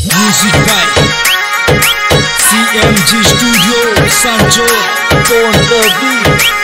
Music by CMG Studio Sancho on the beat.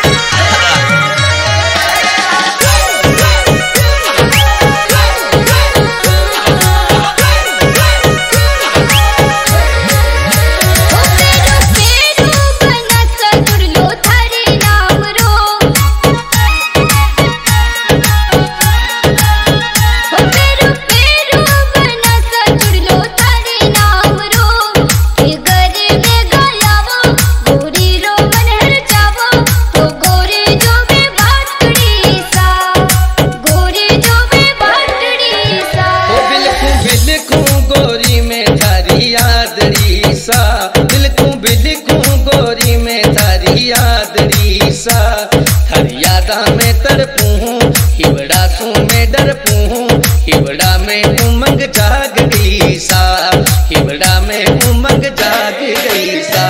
में तड़पू हूँ हिवड़ा सू में डरपू हूँ हिवड़ा में उमंग जाग गई सा हिवड़ा में उमंग जाग गई सा।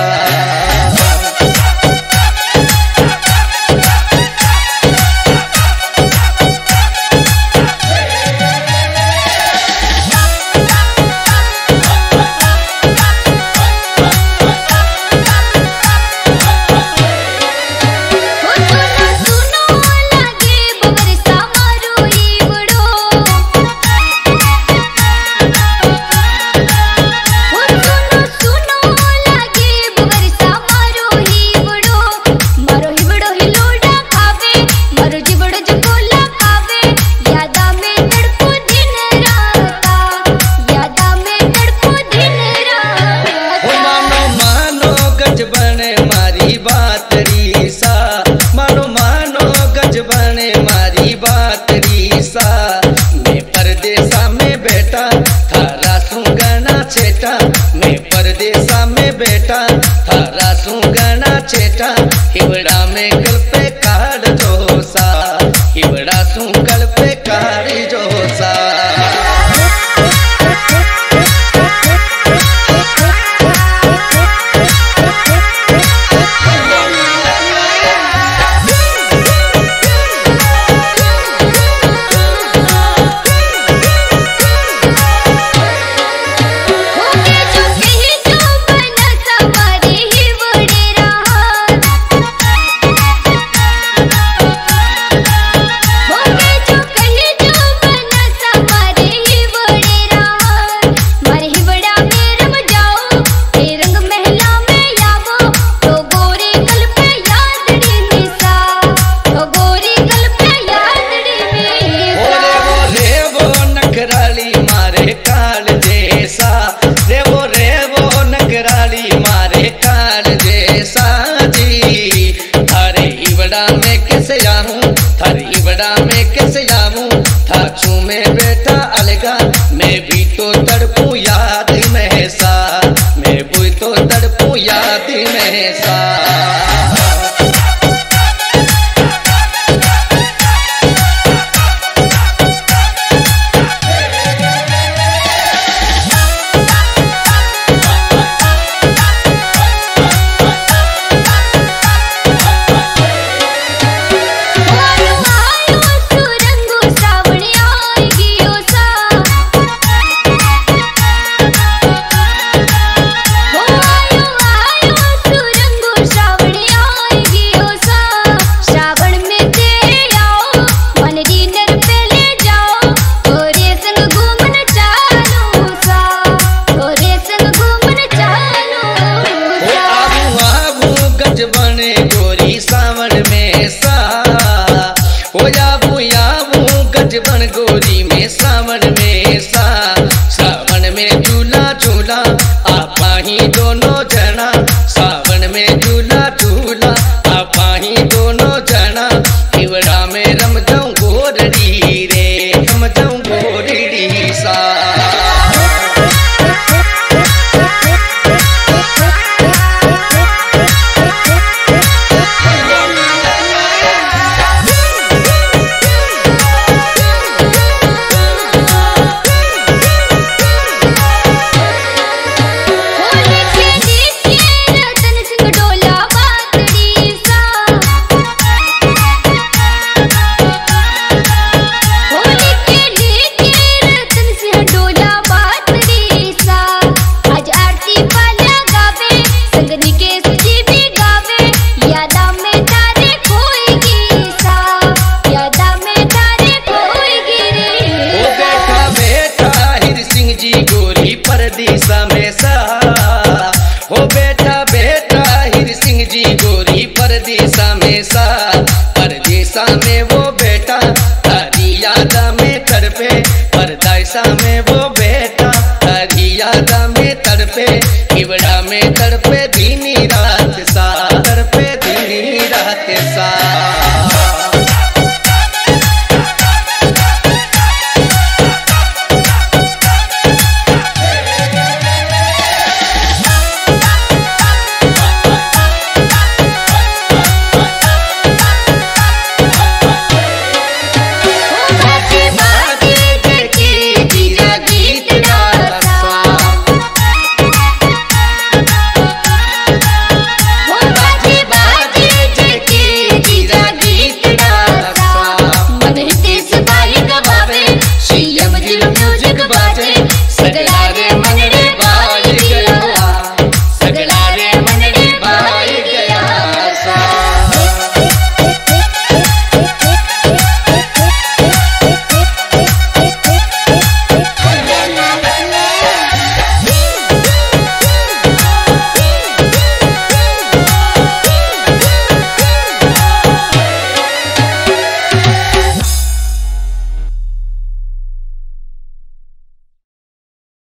मैं परदेसा में बैठा थारा सुगना छेटा मैं परदेसा में बैठा थारा सुगना छेटा हिवड़ा में गल पे काढ़ जोसा हिवड़ा सू गल पे काढ़ जोसा। में कैसे आऊं था छू में बैठा अलगा मैं भी तो तड़पू याद में सा मैं भी तो तड़पू याद में सा। बन गोरी में सावन में सावन में झूला झूला आपा ही दोनों जना सावन में झूला झूला आपा ही दोनों जना हिवड़ा में रम जाऊं गोरड़ी रे रम जाऊं गोरड़ी सा। होली के नशा में